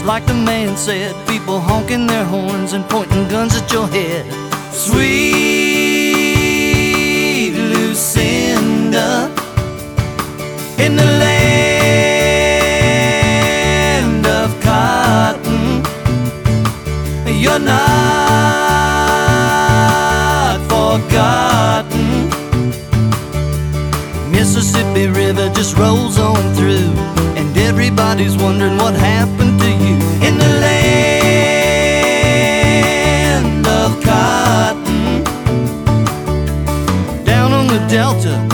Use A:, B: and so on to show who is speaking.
A: like the man said, people honking their horns and pointing guns at your head. Sweet Lucinda, in the land of cotton, you're not forgotten. Mississippi River just rolls on through, and everybody's wondering what happened to you. In the land of cotton, down on the Delta,